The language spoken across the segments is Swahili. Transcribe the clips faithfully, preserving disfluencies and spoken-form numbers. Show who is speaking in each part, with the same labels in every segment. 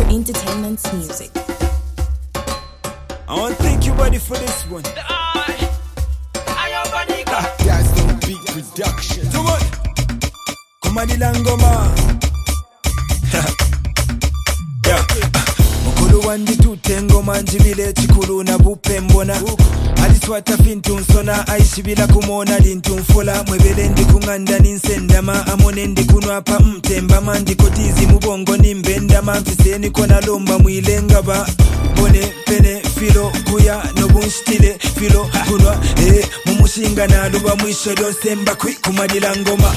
Speaker 1: Entertainment's music.
Speaker 2: I want to thank you, buddy, for this one.
Speaker 3: I, I
Speaker 2: Ah, that's no big production. So what? Kumadila ngoma. Yeah. Mukulu wandi tutengo manjibile chikulu na bupe mbona. Aliswata fintu nsona aishibila kumona lintu mfola. Mwebele ndi kunganda ninsendama amone ndi kunwapa mtemba mandi kotizi mubongo nimbenda mamfise niko na lomba mwilenga ba. Bone pene filo kuya no bunstile filo kunwa eh mumushinga na luba mwisho dosemba kwi kumadila ngoma.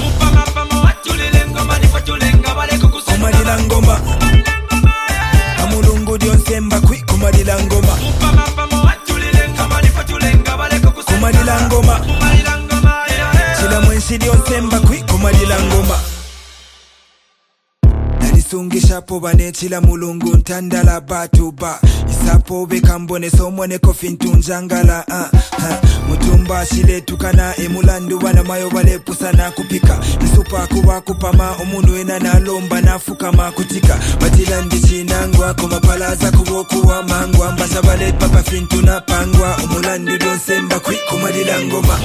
Speaker 2: Kumadila ngoma. Amulungu dosemba kwi kumadila ngoma. Kumadila ngoma. Chila mwenshi dosemba kwi kumadila ngoma. Nalisungisha po bane chila mulungu ntandala batuba. Isapo bekambone somone kofintu njangala uh, uh. Mutumba shile tukana emulandu wana mayo bale pusana kupika. Isupa kuwa kupama omundu ena na lomba na fukama kutika. Batila ndichi nangwa kumapalaza kuwokuwa mangwa. Mbasa bale papa fintu na pangwa. Omulandu donsemba kwi kumadila ngoma.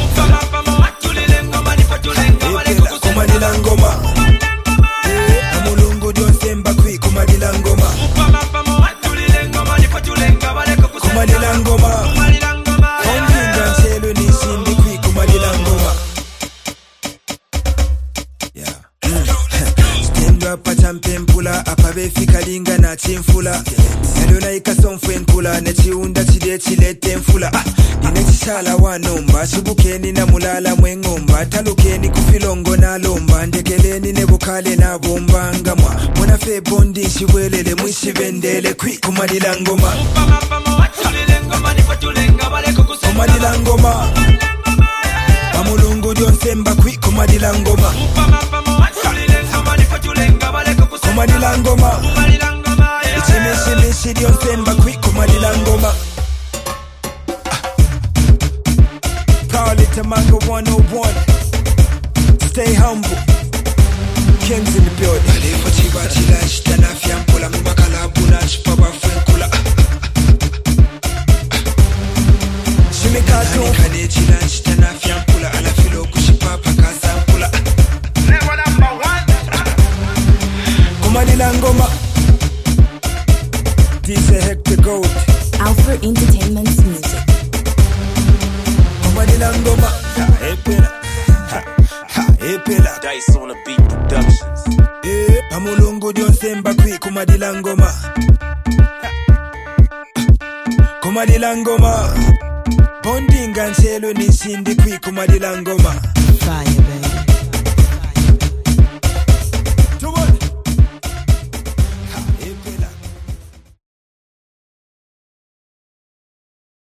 Speaker 2: Epela kumadila ngoma. Amulungu donsemba kwi kumadila ngoma. Kumadila ngoma. Ondinga nchelo nishindi kwi kumadila ngoma. Yeah. Stendwa pacha mpempula apabe fikalinga na chimfula. Yalona ikasonfu enkula nechiunda chile chile temfula. Ah, nine chishala wanomba shubukeni na mulala mwengomba. Talukeni kufilongo na lomba. Ndekeleni nebukale na bomba ngamwa. Mwana fe bondi shibwelele mwishibendele kwi kumadila ngoma. Kumadila ngoma. Amulungu donsemba kwi kumadila ngoma. Kumadila ngoma. Ichemeshimishi donsemba kwi kumadila ngoma. Probably Tamango one oh one. Stay humble. Kings in the building. Alifa chiba chila shitana fiampula. Mbakala buna chipaba fwenkula. Shimikato kane chila shitana fiampula. Ala filo kushipapa kasampula. Never number one. Kumadila ngoma. D J Hector Gold.
Speaker 1: Alpha Entertainment's music.
Speaker 2: Kumadila ngoma. Ha, epela. Ha, ha, epela.
Speaker 3: Dice on the beat productions.
Speaker 2: Eh, amulungu donsemba kwi kumadila ngoma. Kumadila ngoma. Bondinga nchelo nishindi kwi kumadila ngoma.
Speaker 1: Fire.